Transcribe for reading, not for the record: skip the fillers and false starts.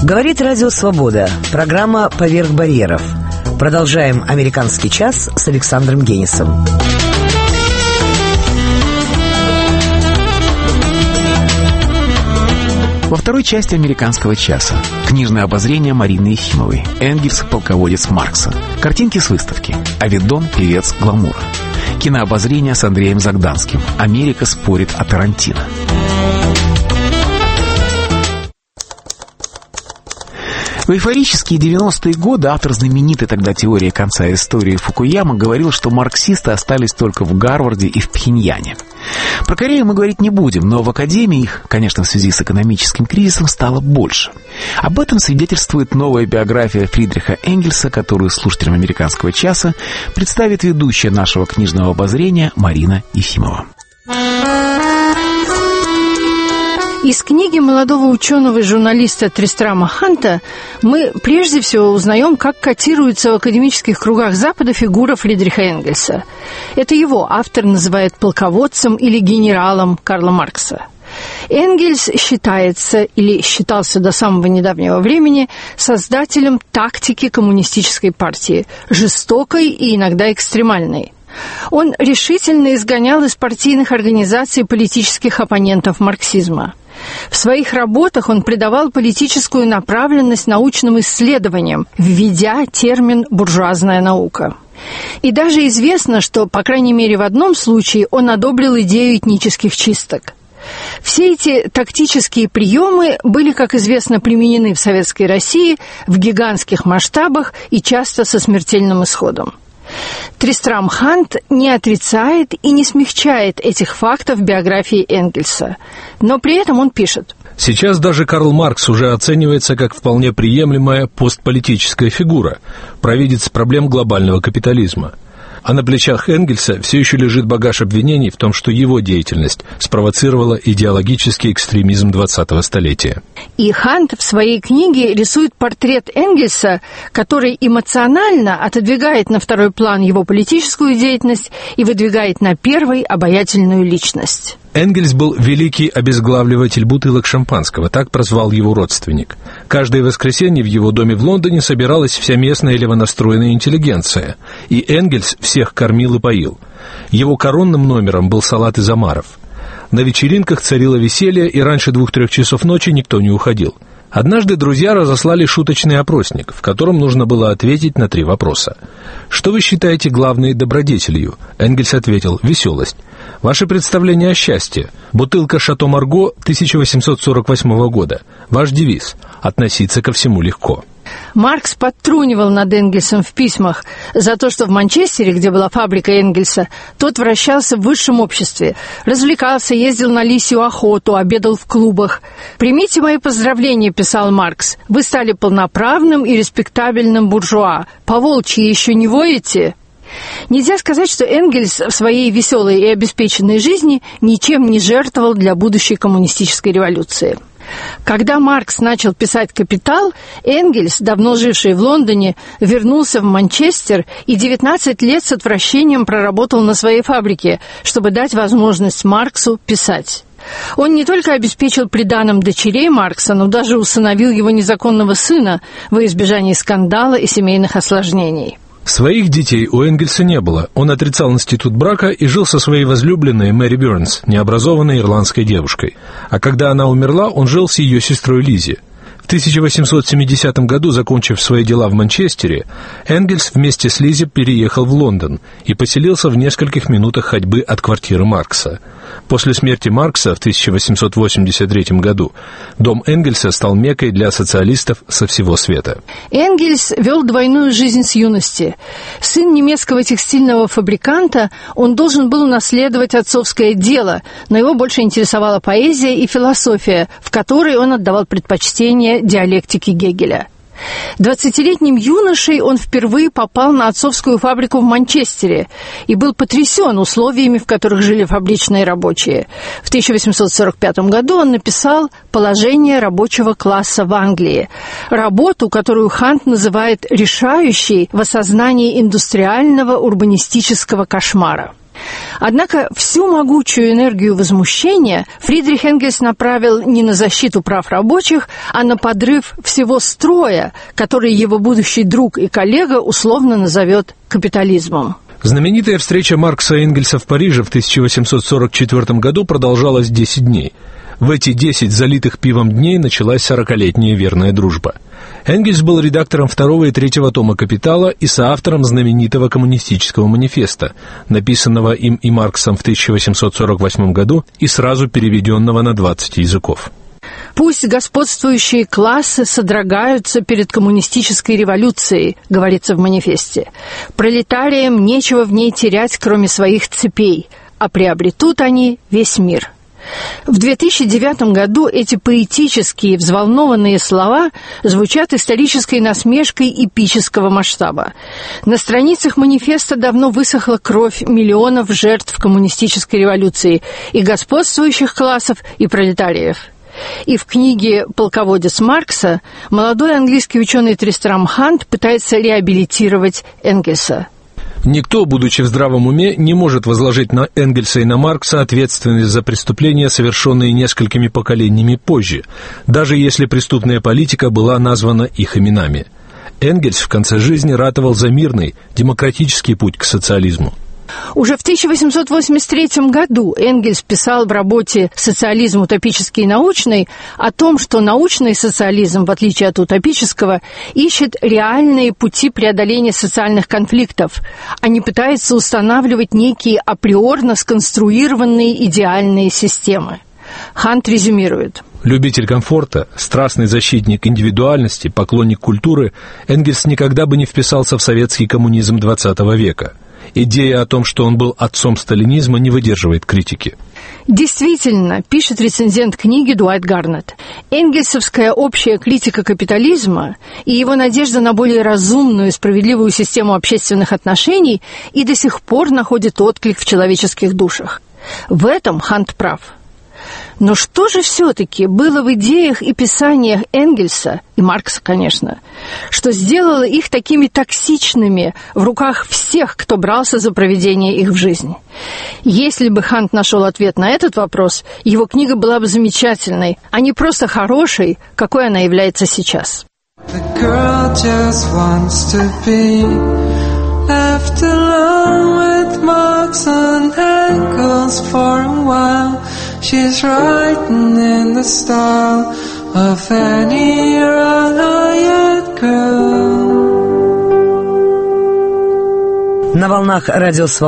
Говорит Радио Свобода. Программа «Поверх барьеров». Продолжаем «Американский час» с Александром Генисом. Во второй части «Американского часа» книжное обозрение Марины Ефимовой. Энгельс – полководец Маркса. Картинки с выставки. Авидон – певец гламура. Кинообозрение с Андреем Загданским. Америка спорит о Тарантино. В эйфорические 90-е годы автор знаменитой тогда теории конца истории Фукуяма говорил, что марксисты остались только в Гарварде и в Пхеньяне. Про Корею мы говорить не будем, но в академии их, конечно, в связи с экономическим кризисом, стало больше. Об этом свидетельствует новая биография Фридриха Энгельса, которую слушателям «Американского часа» представит ведущая нашего книжного обозрения Марина Ефимова. Из книги молодого ученого и журналиста Тристрама Ханта мы прежде всего узнаем, как котируется в академических кругах Запада фигура Фридриха Энгельса. Это его автор называет полководцем или генералом Карла Маркса. Энгельс считается, или считался до самого недавнего времени, создателем тактики коммунистической партии, жестокой и иногда экстремальной. Он решительно изгонял из партийных организаций политических оппонентов марксизма. В своих работах он придавал политическую направленность научным исследованиям, введя термин «буржуазная наука». И даже известно, что, по крайней мере, в одном случае он одобрил идею этнических чисток. Все эти тактические приемы были, как известно, применены в Советской России в гигантских масштабах и часто со смертельным исходом. Тристрам Хант не отрицает и не смягчает этих фактов в биографии Энгельса, но при этом он пишет: «Сейчас даже Карл Маркс уже оценивается как вполне приемлемая постполитическая фигура, провидец проблем глобального капитализма. А на плечах Энгельса все еще лежит багаж обвинений в том, что его деятельность спровоцировала идеологический экстремизм 20-го столетия». И Хант в своей книге рисует портрет Энгельса, который эмоционально отодвигает на второй план его политическую деятельность и выдвигает на первый обаятельную личность. Энгельс был великий обезглавливатель бутылок шампанского, так прозвал его родственник. Каждое воскресенье в его доме в Лондоне собиралась вся местная левонастроенная интеллигенция, и Энгельс всех кормил и поил. Его коронным номером был салат из омаров. На вечеринках царило веселье, и раньше 2-3 часов ночи никто не уходил. Однажды друзья разослали шуточный опросник, в котором нужно было ответить на 3 вопроса. «Что вы считаете главной добродетелью?» Энгельс ответил: «Веселость». «Ваше представление о счастье?» «Бутылка Шато Марго 1848 года». «Ваш девиз?» «Относиться ко всему легко». Маркс подтрунивал над Энгельсом в письмах за то, что в Манчестере, где была фабрика Энгельса, тот вращался в высшем обществе, развлекался, ездил на лисью охоту, обедал в клубах. «Примите мои поздравления», — писал Маркс, — «вы стали полноправным и респектабельным буржуа. По-волчьи еще не воете?» Нельзя сказать, что Энгельс в своей веселой и обеспеченной жизни ничем не жертвовал для будущей коммунистической революции. Когда Маркс начал писать «Капитал», Энгельс, давно живший в Лондоне, вернулся в Манчестер и 19 лет с отвращением проработал на своей фабрике, чтобы дать возможность Марксу писать. Он не только обеспечил приданым дочерей Маркса, но даже усыновил его незаконного сына во избежание скандала и семейных осложнений. Своих детей у Энгельса не было. Он отрицал институт брака и жил со своей возлюбленной Мэри Бёрнс, необразованной ирландской девушкой. А когда она умерла, он жил с ее сестрой Лизи. В 1870 году, закончив свои дела в Манчестере, Энгельс вместе с Лизи переехал в Лондон и поселился в нескольких минутах ходьбы от квартиры Маркса. После смерти Маркса в 1883 году дом Энгельса стал меккой для социалистов со всего света. Энгельс вел двойную жизнь с юности. Сын немецкого текстильного фабриканта, он должен был унаследовать отцовское дело, но его больше интересовала поэзия и философия, в которой он отдавал предпочтение диалектике Гегеля. 20-летним юношей он впервые попал на отцовскую фабрику в Манчестере и был потрясен условиями, в которых жили фабричные рабочие. В 1845 году он написал «Положение рабочего класса в Англии», работу, которую Хант называет решающей в осознании индустриального урбанистического кошмара. Однако всю могучую энергию возмущения Фридрих Энгельс направил не на защиту прав рабочих, а на подрыв всего строя, который его будущий друг и коллега условно назовет капитализмом. Знаменитая встреча Маркса и Энгельса в Париже в 1844 году продолжалась 10 дней. В эти 10 залитых пивом дней началась 40-летняя верная дружба. Энгельс был редактором 2 и 3 тома «Капитала» и соавтором знаменитого коммунистического манифеста, написанного им и Марксом в 1848 году и сразу переведенного на 20 языков. «Пусть господствующие классы содрогаются перед коммунистической революцией», говорится в манифесте. «Пролетариям нечего в ней терять, кроме своих цепей, а приобретут они весь мир». В 2009 году эти поэтические, взволнованные слова звучат исторической насмешкой эпического масштаба. На страницах манифеста давно высохла кровь миллионов жертв коммунистической революции и господствующих классов, и пролетариев. И в книге «Полководец Маркса» молодой английский ученый Тристрам Хант пытается реабилитировать Энгельса. Никто, будучи в здравом уме, не может возложить на Энгельса и на Маркса ответственность за преступления, совершенные несколькими поколениями позже, даже если преступная политика была названа их именами. Энгельс в конце жизни ратовал за мирный, демократический путь к социализму. Уже в 1883 году Энгельс писал в работе «Социализм утопический и научный» о том, что научный социализм, в отличие от утопического, ищет реальные пути преодоления социальных конфликтов, а не пытается устанавливать некие априорно сконструированные идеальные системы. Хант резюмирует. Любитель комфорта, страстный защитник индивидуальности, поклонник культуры, Энгельс никогда бы не вписался в советский коммунизм XX века. Идея о том, что он был отцом сталинизма, не выдерживает критики. Действительно, пишет рецензент книги Дуайт Гарнетт, энгельсовская общая критика капитализма и его надежда на более разумную и справедливую систему общественных отношений и до сих пор находит отклик в человеческих душах. В этом Хант прав. Но что же все-таки было в идеях и писаниях Энгельса, и Маркса, конечно, что сделало их такими токсичными в руках всех, кто брался за проведение их в жизнь? Если бы Хант нашел ответ на этот вопрос, его книга была бы замечательной, а не просто хорошей, какой она является сейчас. Left alone with Marx and Engels for a while. She's writing in the style of any riot girl. На волнах радио